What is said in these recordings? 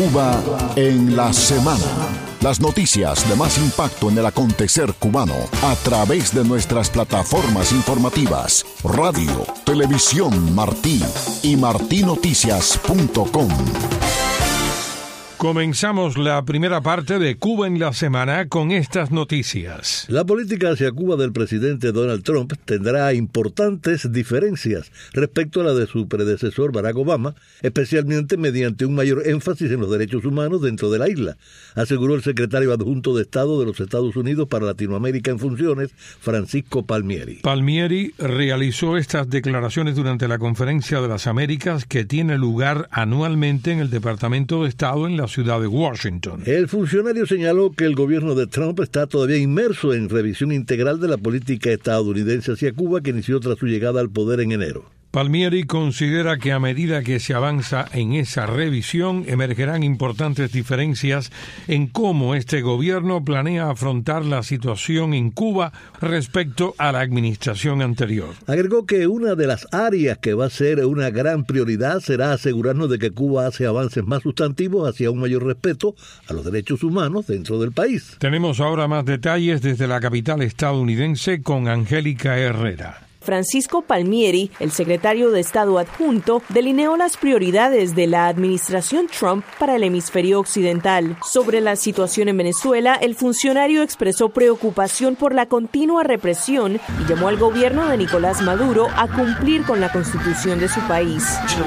Cuba en la semana. Las noticias de más impacto en el acontecer cubano a través de nuestras plataformas informativas, radio, televisión Martí y martinoticias.com. Comenzamos la primera parte de Cuba en la semana con estas noticias. La política hacia Cuba del presidente Donald Trump tendrá importantes diferencias respecto a la de su predecesor Barack Obama, especialmente mediante un mayor énfasis en los derechos humanos dentro de la isla, aseguró el secretario adjunto de Estado de los Estados Unidos para Latinoamérica en funciones, Francisco Palmieri. Palmieri realizó estas declaraciones durante la Conferencia de las Américas que tiene lugar anualmente en el Departamento de Estado en la ciudad de Washington. El funcionario señaló que el gobierno de Trump está todavía inmerso en revisión integral de la política estadounidense hacia Cuba que inició tras su llegada al poder en enero. Palmieri considera que a medida que se avanza en esa revisión, emergerán importantes diferencias en cómo este gobierno planea afrontar la situación en Cuba respecto a la administración anterior. Agregó que una de las áreas que va a ser una gran prioridad será asegurarnos de que Cuba hace avances más sustantivos hacia un mayor respeto a los derechos humanos dentro del país. Tenemos ahora más detalles desde la capital estadounidense con Angélica Herrera. Francisco Palmieri, el secretario de Estado adjunto, delineó las prioridades de la administración Trump para el hemisferio occidental. Sobre la situación en Venezuela, el funcionario expresó preocupación por la continua represión y llamó al gobierno de Nicolás Maduro a cumplir con la constitución de su país.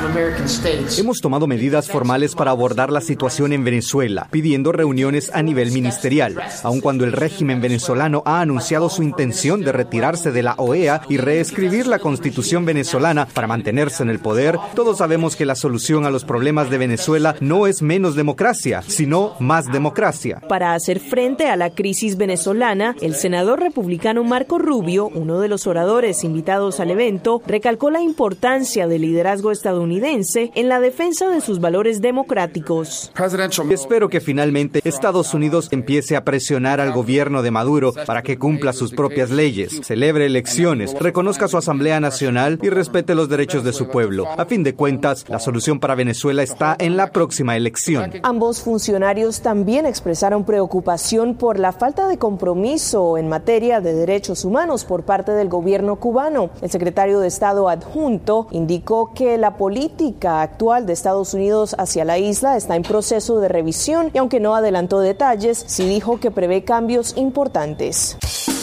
Hemos tomado medidas formales para abordar la situación en Venezuela, pidiendo reuniones a nivel ministerial, aun cuando el régimen venezolano ha anunciado su intención de retirarse de la OEA y escribir la constitución venezolana para mantenerse en el poder. Todos sabemos que la solución a los problemas de Venezuela no es menos democracia, sino más democracia. Para hacer frente a la crisis venezolana, el senador republicano Marco Rubio, uno de los oradores invitados al evento, recalcó la importancia del liderazgo estadounidense en la defensa de sus valores democráticos. Espero que finalmente Estados Unidos empiece a presionar al gobierno de Maduro para que cumpla sus propias leyes, celebre elecciones, reconozca su Asamblea Nacional y respete los derechos de su pueblo. A fin de cuentas, la solución para Venezuela está en la próxima elección. Ambos funcionarios también expresaron preocupación por la falta de compromiso en materia de derechos humanos por parte del gobierno cubano. El secretario de Estado adjunto indicó que la política actual de Estados Unidos hacia la isla está en proceso de revisión y aunque no adelantó detalles, sí dijo que prevé cambios importantes.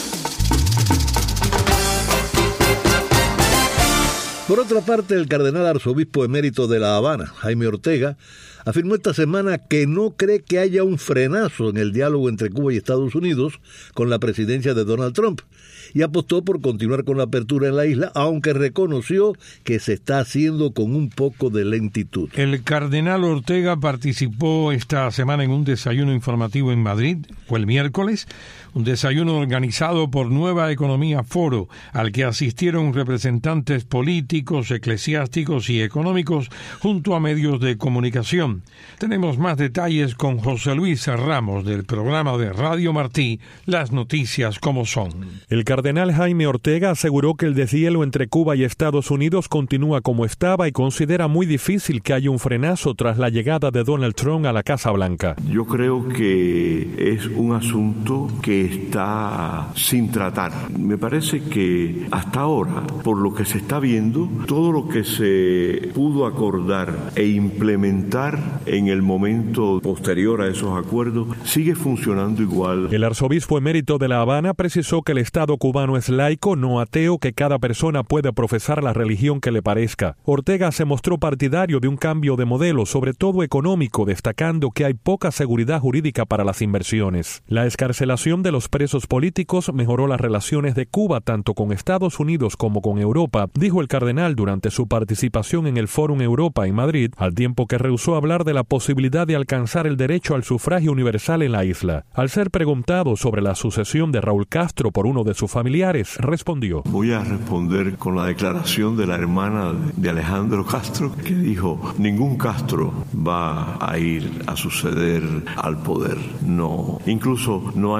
Por otra parte, el cardenal arzobispo emérito de La Habana, Jaime Ortega, afirmó esta semana que no cree que haya un frenazo en el diálogo entre Cuba y Estados Unidos con la presidencia de Donald Trump y apostó por continuar con la apertura en la isla, aunque reconoció que se está haciendo con un poco de lentitud. El cardenal Ortega participó esta semana en un desayuno informativo en Madrid, fue el miércoles, un desayuno organizado por Nueva Economía Foro, al que asistieron representantes políticos, eclesiásticos y económicos junto a medios de comunicación. Tenemos más detalles con José Luis Ramos del programa de Radio Martí, Las Noticias como Son. El cardenal Jaime Ortega aseguró que el deshielo entre Cuba y Estados Unidos continúa como estaba y considera muy difícil que haya un frenazo tras la llegada de Donald Trump a la Casa Blanca. Yo creo que es un asunto que está sin tratar. Me parece que hasta ahora, por lo que se está viendo, todo lo que se pudo acordar e implementar en el momento posterior a esos acuerdos sigue funcionando igual. El arzobispo emérito de La Habana precisó que el Estado cubano es laico, no ateo, que cada persona puede profesar la religión que le parezca. Ortega se mostró partidario de un cambio de modelo, sobre todo económico, destacando que hay poca seguridad jurídica para las inversiones. La excarcelación de los presos políticos mejoró las relaciones de Cuba tanto con Estados Unidos como con Europa, dijo el cardenal durante su participación en el Fórum Europa en Madrid, al tiempo que rehusó hablar de la posibilidad de alcanzar el derecho al sufragio universal en la isla. Al ser preguntado sobre la sucesión de Raúl Castro por uno de sus familiares, respondió: voy a responder con la declaración de la hermana de Alejandro Castro, que dijo: ningún Castro va a ir a suceder al poder. No, incluso no hay ningún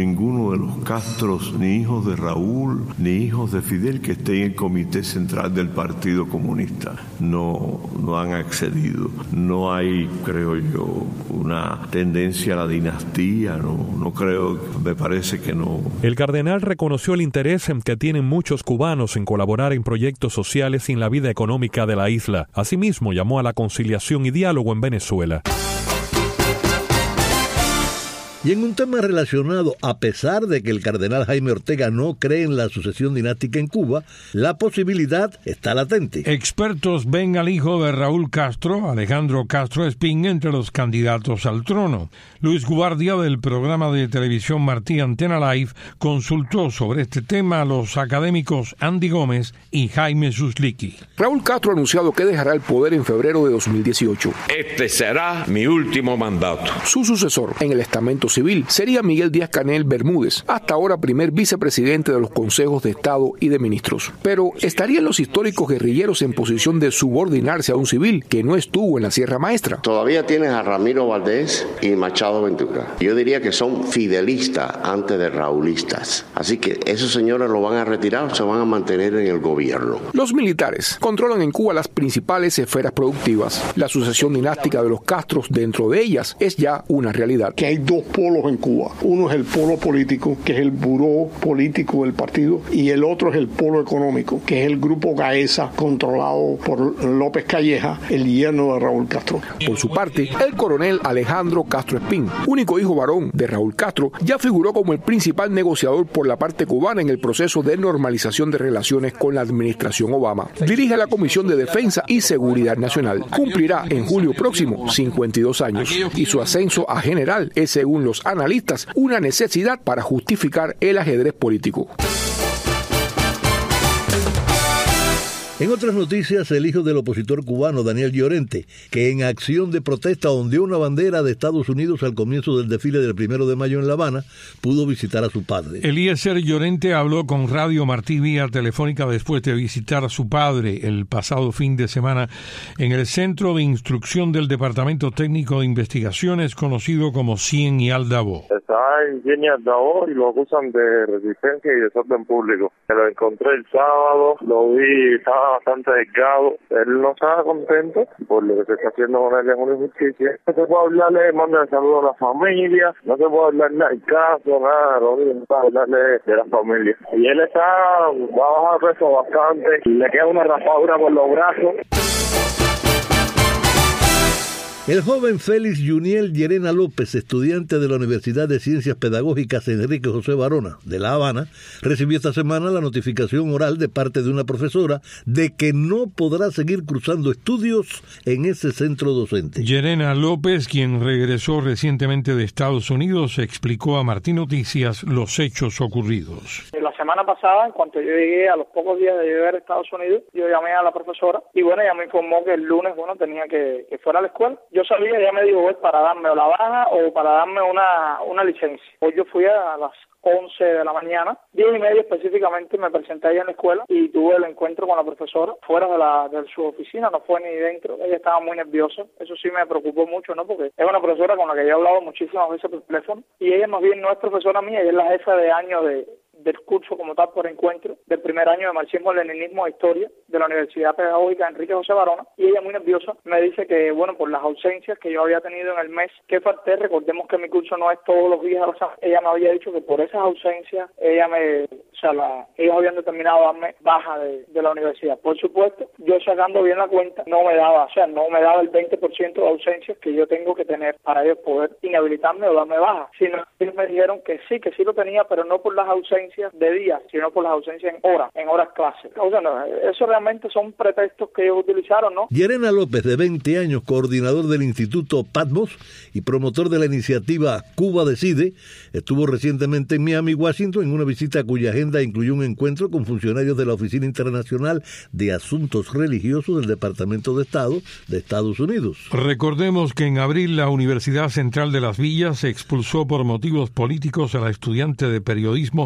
ninguno de los Castros, ni hijos de Raúl, ni hijos de Fidel, que esté en el Comité Central del Partido Comunista. No han accedido. No hay, creo yo, una tendencia a la dinastía. No creo, me parece que no. El cardenal reconoció el interés que tienen muchos cubanos en colaborar en proyectos sociales y en la vida económica de la isla. Asimismo, llamó a la conciliación y diálogo en Venezuela. Y en un tema relacionado, a pesar de que el cardenal Jaime Ortega no cree en la sucesión dinástica en Cuba, la posibilidad está latente. Expertos ven al hijo de Raúl Castro, Alejandro Castro Espín, entre los candidatos al trono. Luis Guardia, del programa de televisión Martí Antena Live, consultó sobre este tema a los académicos Andy Gómez y Jaime Suslicki. Raúl Castro ha anunciado que dejará el poder en febrero de 2018. Este será mi último mandato. Su sucesor en el estamento civil sería Miguel Díaz-Canel Bermúdez, hasta ahora primer vicepresidente de los consejos de Estado y de ministros. Pero ¿estarían los históricos guerrilleros en posición de subordinarse a un civil que no estuvo en la Sierra Maestra? Todavía tienes a Ramiro Valdés y Machado Ventura. Yo diría que son fidelistas antes de raulistas. Así que esos señores lo van a retirar o se van a mantener en el gobierno. Los militares controlan en Cuba las principales esferas productivas. La sucesión dinástica de los Castros dentro de ellas es ya una realidad. Que hay dos polos en Cuba. Uno es el polo político, que es el buró político del partido, y el otro es el polo económico, que es el grupo Gaesa, controlado por López Calleja, el yerno de Raúl Castro. Por su parte, el coronel Alejandro Castro Espín, único hijo varón de Raúl Castro, ya figuró como el principal negociador por la parte cubana en el proceso de normalización de relaciones con la administración Obama. Dirige la Comisión de Defensa y Seguridad Nacional. Cumplirá en julio próximo 52 años y su ascenso a general es, según los analistas, una necesidad para justificar el ajedrez político. En otras noticias, el hijo del opositor cubano Daniel Llorente, que en acción de protesta ondeó una bandera de Estados Unidos al comienzo del desfile del 1 de mayo en La Habana, pudo visitar a su padre. Eliezer Llorente habló con Radio Martí vía telefónica después de visitar a su padre el pasado fin de semana en el Centro de Instrucción del Departamento Técnico de Investigaciones, conocido como CIEN y Aldabó. Está en CIEN y Aldabó y lo acusan de resistencia y desorden público. Me lo encontré el sábado, lo vi, estaba bastante delgado. Él no estaba contento por lo que se está haciendo con él en una injusticia. No se puede hablarle, manda saludo a la familia, no se puede hablar nada del caso, nada, no se puede hablarle de la familia. Y él va a bajar peso bastante, le queda una raspadura por los brazos. El joven Félix Juniel Llerena López, estudiante de la Universidad de Ciencias Pedagógicas Enrique José Barona de La Habana, recibió esta semana la notificación oral de parte de una profesora de que no podrá seguir cursando estudios en ese centro docente. Llerena López, quien regresó recientemente de Estados Unidos, explicó a Martí Noticias los hechos ocurridos. La semana pasada, en cuanto yo llegué, a los pocos días de llegar a Estados Unidos, yo llamé a la profesora y ella me informó que el lunes, tenía que fuera a la escuela. Yo sabía, ella me dijo, para darme o la baja o para darme una licencia. Hoy yo fui a las 11 de la mañana, 10:30 específicamente, me presenté allá en la escuela y tuve el encuentro con la profesora fuera de su oficina, no fue ni dentro. Ella estaba muy nerviosa, eso sí me preocupó mucho, porque es una profesora con la que yo he hablado muchísimas veces por teléfono y ella más bien no es profesora mía, ella es la jefa de año del curso como tal por encuentro del primer año de marxismo-leninismo e historia de la Universidad Pedagógica Enrique José Barona, y ella muy nerviosa me dice que por las ausencias que yo había tenido en el mes que falté, recordemos que mi curso no es todos los días a la semana, ella me había dicho que por esas ausencias ellos habían determinado darme baja de la universidad. Por supuesto, yo sacando bien la cuenta, no me daba el 20% de ausencias que yo tengo que tener para ellos poder inhabilitarme o darme baja, sino ellos me dijeron que sí lo tenía, pero no por las ausencias de días, sino por las ausencias en horas clase. Eso realmente son pretextos que ellos utilizaron, ¿no? Llerena López, de 20 años, coordinador del Instituto Patmos y promotor de la iniciativa Cuba Decide, estuvo recientemente en Miami, Washington, en una visita cuya agenda incluyó un encuentro con funcionarios de la Oficina Internacional de Asuntos Religiosos del Departamento de Estado de Estados Unidos. Recordemos que en abril la Universidad Central de Las Villas expulsó por motivos políticos a la estudiante de periodismo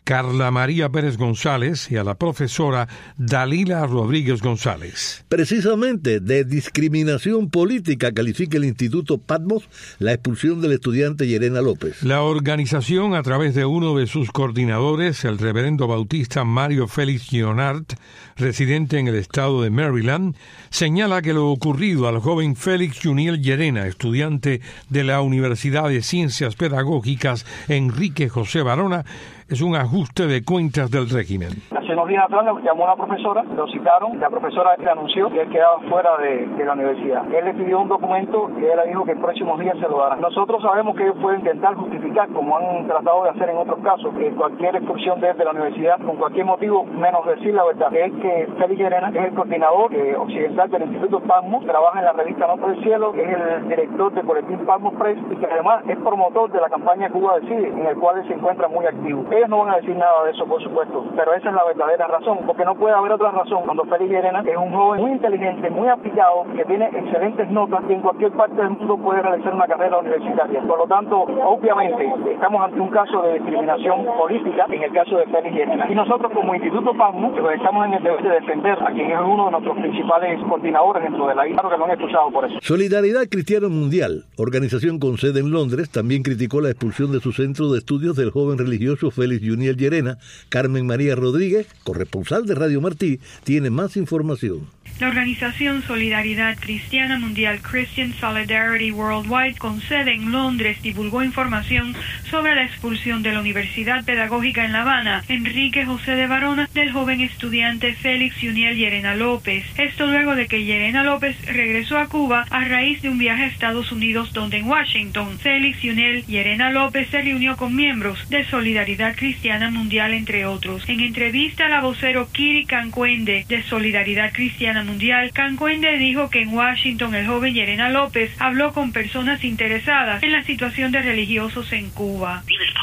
Carla María Pérez González, y a la profesora Dalila Rodríguez González. Precisamente de discriminación política califica el Instituto Patmos la expulsión del estudiante Llerena López. La organización, a través de uno de sus coordinadores, el reverendo bautista Mario Félix Leonard, residente en el estado de Maryland, señala que lo ocurrido al joven Félix Juniel Llerena, estudiante de la Universidad de Ciencias Pedagógicas Enrique José Barona, es un ajuste de cuentas del régimen. Hace unos días atrás le llamó a la profesora, lo citaron, la profesora le anunció que él quedaba fuera de la universidad. Él le pidió un documento y ella dijo que en próximos días se lo darán. Nosotros sabemos que ellos pueden intentar justificar, como han tratado de hacer en otros casos, cualquier expulsión de la universidad con cualquier motivo, menos decir la verdad. Es que Félix Llerena es el coordinador occidental del Instituto Patmos, trabaja en la revista Nota del Cielo, es el director del boletín Patmos Press y que además es promotor de la campaña Cuba Decide, en el cual él se encuentra muy activo. Ellos no van a decir nada de eso, por supuesto, pero esa es la verdadera razón, porque no puede haber otra razón cuando Félix Llerena es un joven muy inteligente, muy aplicado, que tiene excelentes notas y en cualquier parte del mundo puede realizar una carrera universitaria. Por lo tanto, obviamente, estamos ante un caso de discriminación política en el caso de Félix Llerena. Y nosotros como Instituto Patmos estamos en el deber de defender a quien es uno de nuestros principales coordinadores dentro de la isla, que lo han expulsado por eso. Solidaridad Cristiana Mundial, organización con sede en Londres, también criticó la expulsión de su centro de estudios del joven religioso Félix Juniel Llerena. Carmen María Rodríguez, corresponsal de Radio Martí, tiene más información. La organización Solidaridad Cristiana Mundial, Christian Solidarity Worldwide, con sede en Londres, divulgó información sobre la expulsión de la Universidad Pedagógica en La Habana, Enrique José de Barona, del joven estudiante Félix Juniel Llerena López. Esto luego de que Llerena López regresó a Cuba a raíz de un viaje a Estados Unidos, donde en Washington, Félix Juniel Llerena López se reunió con miembros de Solidaridad Cristiana Mundial, entre otros. En entrevista a la vocero Kiri Cancuende de Solidaridad Cristiana Mundial, Cancuende dijo que en Washington el joven Llerena López habló con personas interesadas en la situación de religiosos en Cuba.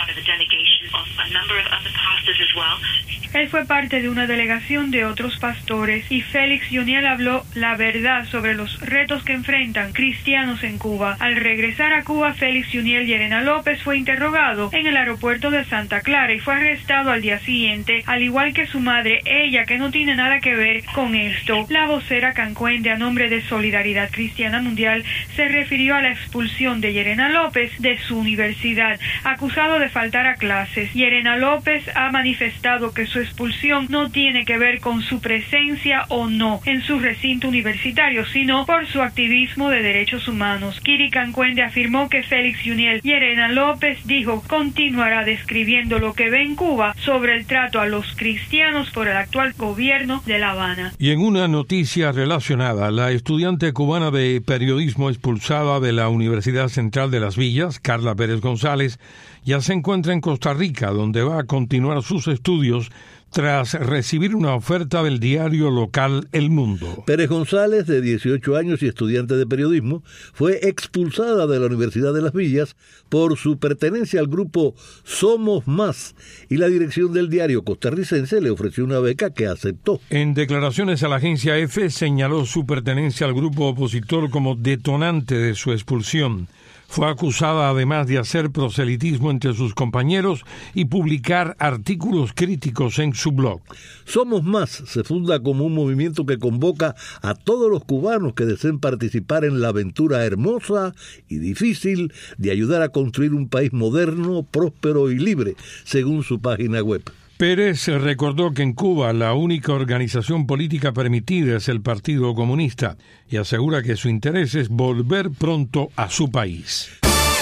Él fue parte de una delegación de otros pastores y Félix Juniel habló la verdad sobre los retos que enfrentan cristianos en Cuba. Al regresar a Cuba, Félix Juniel Llerena López fue interrogado en el aeropuerto de Santa Clara y fue arrestado al día siguiente, al igual que su madre, ella que no tiene nada que ver con esto. La vocera Cancuende, a nombre de Solidaridad Cristiana Mundial, se refirió a la expulsión de Llerena López de su universidad, acusado de faltar a clases. Llerena López ha manifestado que su expulsión no tiene que ver con su presencia o no en su recinto universitario, sino por su activismo de derechos humanos. Kiri Cancuende afirmó que Félix Juniel Llerena López dijo continuará describiendo lo que ve en Cuba sobre el trato a los cristianos por el actual gobierno de La Habana. Y en una noticia relacionada, la estudiante cubana de periodismo expulsada de la Universidad Central de Las Villas, Carla Pérez González, ya se encuentra en Costa Rica, donde va a continuar sus estudios tras recibir una oferta del diario local El Mundo. Pérez González, de 18 años y estudiante de periodismo, fue expulsada de la Universidad de Las Villas por su pertenencia al grupo Somos Más, y la dirección del diario costarricense le ofreció una beca que aceptó. En declaraciones a la agencia EFE señaló su pertenencia al grupo opositor como detonante de su expulsión. Fue acusada además de hacer proselitismo entre sus compañeros y publicar artículos críticos en su blog. Somos Más se funda como un movimiento que convoca a todos los cubanos que deseen participar en la aventura hermosa y difícil de ayudar a construir un país moderno, próspero y libre, según su página web. Pérez recordó que en Cuba la única organización política permitida es el Partido Comunista y asegura que su interés es volver pronto a su país.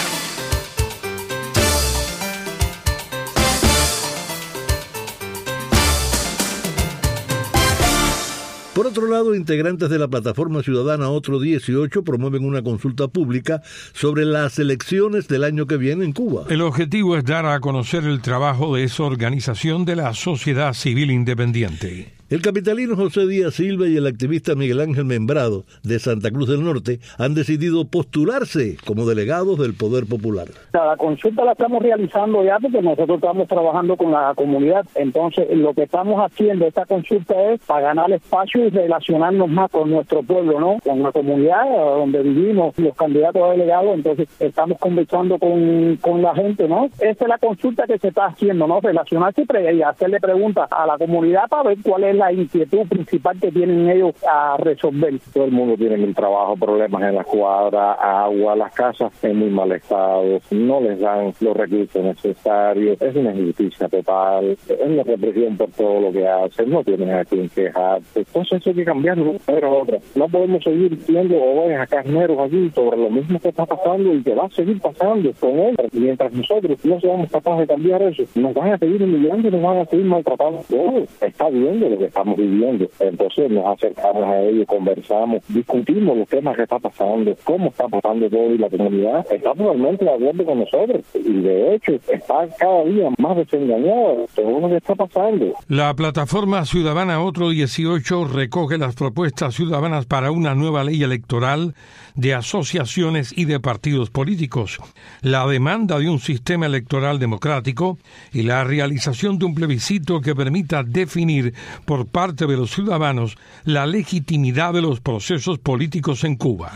Por otro lado, integrantes de la plataforma ciudadana Otro 18 promueven una consulta pública sobre las elecciones del año que viene en Cuba. El objetivo es dar a conocer el trabajo de esa organización de la sociedad civil independiente. El capitalino José Díaz Silva y el activista Miguel Ángel Membrado de Santa Cruz del Norte han decidido postularse como delegados del Poder Popular. La consulta la estamos realizando ya porque nosotros estamos trabajando con la comunidad. Entonces, lo que estamos haciendo esta consulta es para ganar espacio y relacionarnos más con nuestro pueblo, ¿no? Con la comunidad donde vivimos, los candidatos a delegados. Entonces, estamos conversando con la gente, ¿no? Esa es la consulta que se está haciendo, ¿no? Relacionarse y hacerle preguntas a la comunidad para ver cuál es la inquietud principal que tienen ellos a resolver. Todo el mundo tiene el trabajo, problemas en la cuadra, agua, las casas en muy mal estado, no les dan los recursos necesarios, es una injusticia total, es una represión por todo lo que hacen, no tienen a quien quejarse. Entonces eso hay que cambiarlo, pero otra. No podemos seguir viendo ovejas, carneros allí sobre lo mismo que está pasando y que va a seguir pasando con él. Mientras nosotros no seamos capaces de cambiar eso, nos van a seguir humillando, nos van a seguir maltratando. Todo está viendo lo que estamos viviendo. Entonces nos acercamos a ellos, conversamos, discutimos los temas que está pasando, cómo está pasando todo, y la comunidad está totalmente de acuerdo con nosotros y de hecho está cada día más desengañada de todo lo que está pasando. La plataforma ciudadana Otro 18 recoge las propuestas ciudadanas para una nueva ley electoral de asociaciones y de partidos políticos, la demanda de un sistema electoral democrático y la realización de un plebiscito que permita definir por parte de los ciudadanos la legitimidad de los procesos políticos en Cuba.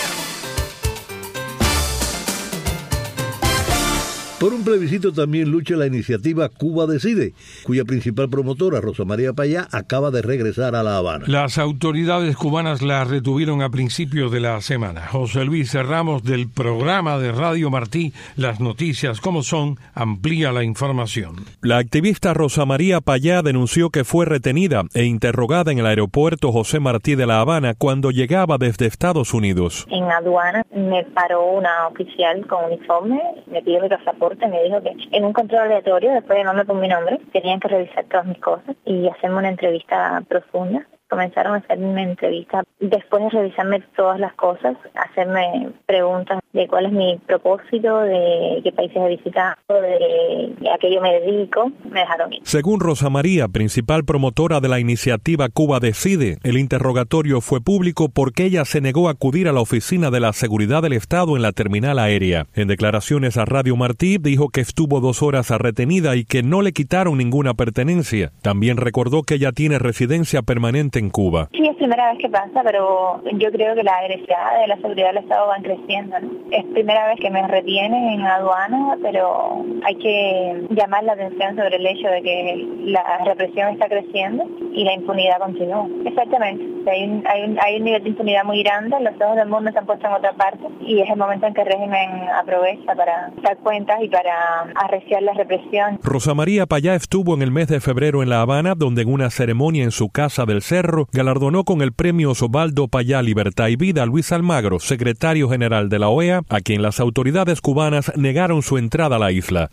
Por un plebiscito también lucha la iniciativa Cuba Decide, cuya principal promotora, Rosa María Payá, acaba de regresar a La Habana. Las autoridades cubanas la retuvieron a principios de la semana. José Luis Ramos, del programa de Radio Martí, Las Noticias como Son, amplía la información. La activista Rosa María Payá denunció que fue retenida e interrogada en el aeropuerto José Martí de La Habana cuando llegaba desde Estados Unidos. En aduana me paró una oficial con uniforme, me pidió mi pasaporte. Me dijo que en un control aleatorio, después de llamarme por mi nombre, tenían que revisar todas mis cosas y hacerme una entrevista profunda. Comenzaron a hacerme una entrevista después de revisarme todas las cosas, hacerme preguntas de cuál es mi propósito, de qué países he visitado, de a qué yo me dedico. Me dejaron ir. Según Rosa María, principal promotora de la iniciativa Cuba Decide, el interrogatorio fue público porque ella se negó a acudir a la oficina de la Seguridad del Estado en la terminal aérea. En declaraciones a Radio Martí, dijo que estuvo 2 horas retenida y que no le quitaron ninguna pertenencia. También recordó que ella tiene residencia permanente en Cuba. Sí, es primera vez que pasa, pero yo creo que la agresividad de la seguridad del Estado van creciendo, ¿no? Es primera vez que me retienen en aduana, pero hay que llamar la atención sobre el hecho de que la represión está creciendo y la impunidad continúa. Exactamente. Hay un nivel de impunidad muy grande, los ojos del mundo se han puesto en otra parte y es el momento en que el régimen aprovecha para dar cuentas y para arreciar la represión. Rosa María Payá estuvo en el mes de febrero en La Habana, donde en una ceremonia en su casa del Cerro galardonó con el premio Osvaldo Payá Libertad y Vida a Luis Almagro, secretario general de la OEA, a quien las autoridades cubanas negaron su entrada a la isla.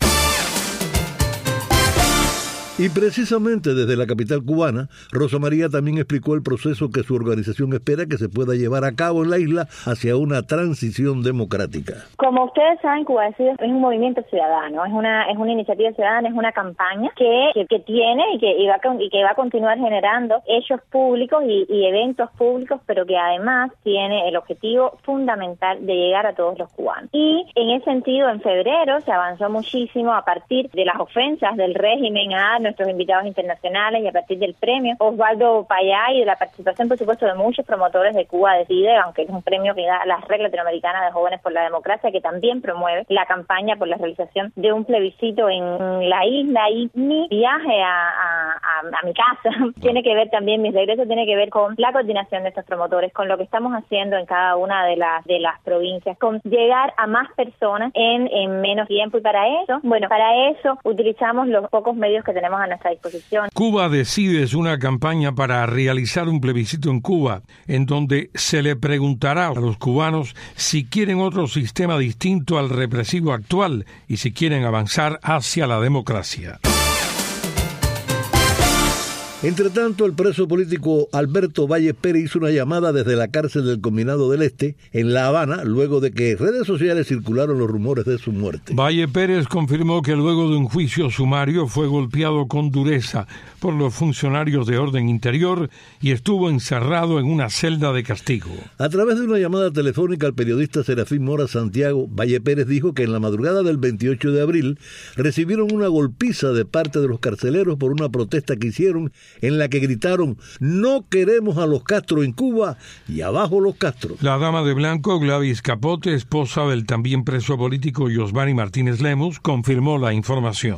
Y precisamente desde la capital cubana, Rosa María también explicó el proceso que su organización espera que se pueda llevar a cabo en la isla hacia una transición democrática. Como ustedes saben, Cuba Decide es un movimiento ciudadano, es una iniciativa ciudadana, es una campaña que tiene y que va a continuar generando hechos públicos y eventos públicos, pero que además tiene el objetivo fundamental de llegar a todos los cubanos. Y en ese sentido, en febrero se avanzó muchísimo a partir de las ofensas del régimen a nuestros invitados internacionales y a partir del premio Osvaldo Payá y de la participación, por supuesto, de muchos promotores de Cuba Decide, aunque es un premio que da la Red Latinoamericana de Jóvenes por la Democracia, que también promueve la campaña por la realización de un plebiscito en la isla. Y mi viaje a mi casa tiene que ver también, mi regreso tiene que ver con la coordinación de estos promotores, con lo que estamos haciendo en cada una de las provincias, con llegar a más personas en menos tiempo. Y para eso utilizamos los pocos medios que tenemos a nuestra disposición. Cuba Decide es una campaña para realizar un plebiscito en Cuba, en donde se le preguntará a los cubanos si quieren otro sistema distinto al represivo actual y si quieren avanzar hacia la democracia. Entre tanto, el preso político Alberto Valle Pérez hizo una llamada desde la cárcel del Combinado del Este, en La Habana, luego de que en redes sociales circularon los rumores de su muerte. Valle Pérez confirmó que luego de un juicio sumario fue golpeado con dureza por los funcionarios de orden interior y estuvo encerrado en una celda de castigo. A través de una llamada telefónica al periodista Serafín Mora Santiago, Valle Pérez dijo que en la madrugada del 28 de abril recibieron una golpiza de parte de los carceleros por una protesta que hicieron en la que gritaron: "No queremos a los Castro en Cuba y abajo los Castro". La dama de blanco, Gladys Capote, esposa del también preso político Yosmani Martínez Lemus, confirmó la información.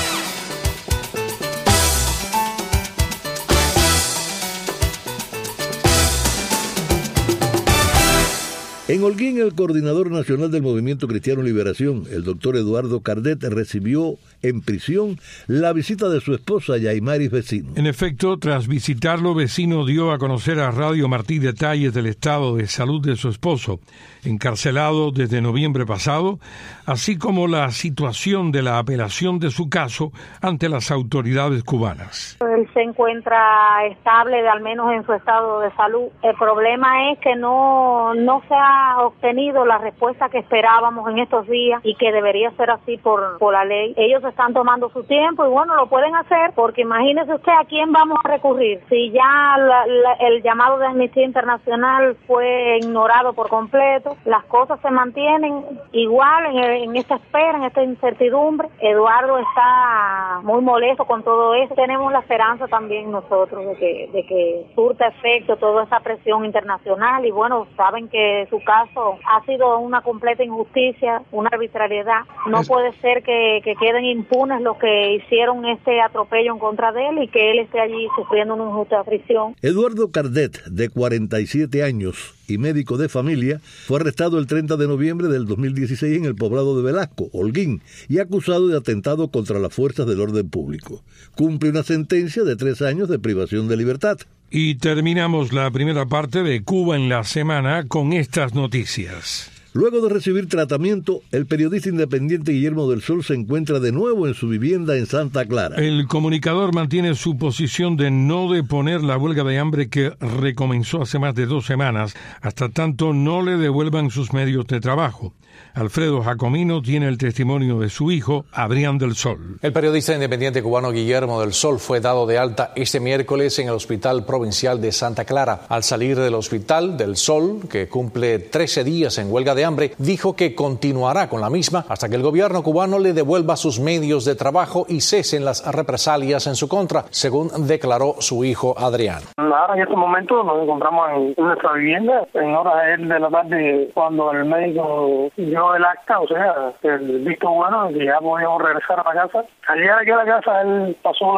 En Holguín, el coordinador nacional del Movimiento Cristiano Liberación, el doctor Eduardo Cardet, recibió en prisión la visita de su esposa Yaimaris Vecino. En efecto, tras visitarlo, Vecino dio a conocer a Radio Martí detalles del estado de salud de su esposo, encarcelado desde noviembre pasado, así como la situación de la apelación de su caso ante las autoridades cubanas. Él se encuentra estable, al menos en su estado de salud. El problema es que no se ha obtenido la respuesta que esperábamos en estos días y que debería ser así por la ley. Ellos están tomando su tiempo y bueno, lo pueden hacer porque imagínese usted a quién vamos a recurrir. Si ya el llamado de Amnistía Internacional fue ignorado por completo, las cosas se mantienen igual en esta espera, en esta incertidumbre. Eduardo está muy molesto con todo eso. Tenemos la esperanza también nosotros de que surta efecto toda esa presión internacional y bueno, saben que su caso ha sido una completa injusticia, una arbitrariedad. No puede ser que queden impunes los que hicieron este atropello en contra de él y que él esté allí sufriendo una injusta prisión. Eduardo Cardet, de 47 años y médico de familia, fue arrestado el 30 de noviembre del 2016 en el poblado de Velasco, Holguín, y acusado de atentado contra las fuerzas del orden público. Cumple una sentencia de 3 años de privación de libertad. Y terminamos la primera parte de Cuba en la semana con estas noticias. Luego de recibir tratamiento, el periodista independiente Guillermo del Sol se encuentra de nuevo en su vivienda en Santa Clara. El comunicador mantiene su posición de no deponer la huelga de hambre que recomenzó hace más de 2 semanas, hasta tanto no le devuelvan sus medios de trabajo. Alfredo Jacomino tiene el testimonio de su hijo, Adrián del Sol. El periodista independiente cubano Guillermo del Sol fue dado de alta este miércoles en el Hospital Provincial de Santa Clara. Al salir del hospital, del Sol, que cumple 13 días en huelga de hambre, dijo que continuará con la misma hasta que el gobierno cubano le devuelva sus medios de trabajo y cesen las represalias en su contra, según declaró su hijo Adrián. Ahora en este momento nos encontramos en nuestra vivienda, en horas de la tarde, cuando el médico dio el acta, o sea, el visto bueno, que ya podíamos regresar a la casa. Al llegar aquí a la casa, él pasó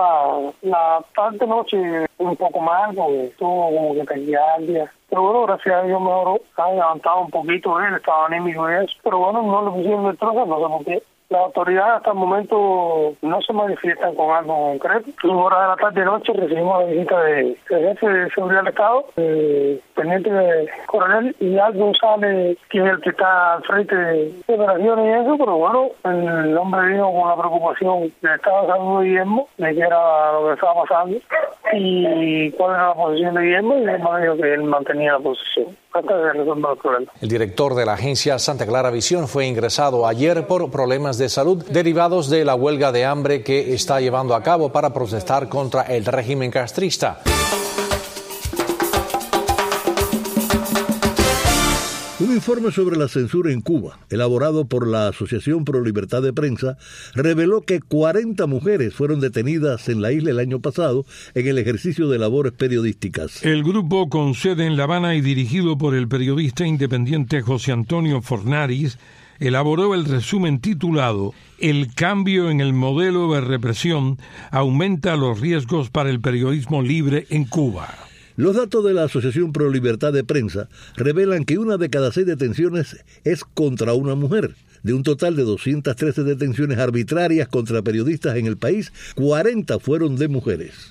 la tarde noche un poco mal, porque estuvo como que taquicardia. Pero bueno, gracias a Dios mejoró, ha levantado un poquito él, estaba anémico y eso. Pero bueno, no le pusieron el trozo, no sé por qué. Las autoridades hasta el momento no se manifiestan con algo concreto. En horas de la tarde y noche recibimos la visita del jefe de seguridad del Estado, teniente de coronel, y Aldo González, que es el que está al frente de operaciones y eso, pero bueno, el hombre vino con la preocupación del estado de salud de Guillermo, de que era lo que estaba pasando, y cuál era la posición de Guillermo, y Guillermo dijo que él mantenía la posición. El director de la agencia Santa Clara Visión fue ingresado ayer por problemas de salud derivados de la huelga de hambre que está llevando a cabo para protestar contra el régimen castrista. Un informe sobre la censura en Cuba, elaborado por la Asociación Pro Libertad de Prensa, reveló que 40 mujeres fueron detenidas en la isla el año pasado en el ejercicio de labores periodísticas. El grupo, con sede en La Habana y dirigido por el periodista independiente José Antonio Fornaris, elaboró el resumen titulado "El cambio en el modelo de represión aumenta los riesgos para el periodismo libre en Cuba". Los datos de la Asociación Pro Libertad de Prensa revelan que 1 de cada 6 detenciones es contra una mujer. De un total de 213 detenciones arbitrarias contra periodistas en el país, 40 fueron de mujeres.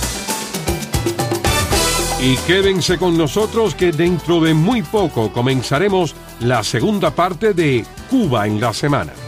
Y quédense con nosotros que dentro de muy poco comenzaremos la segunda parte de Cuba en la semana.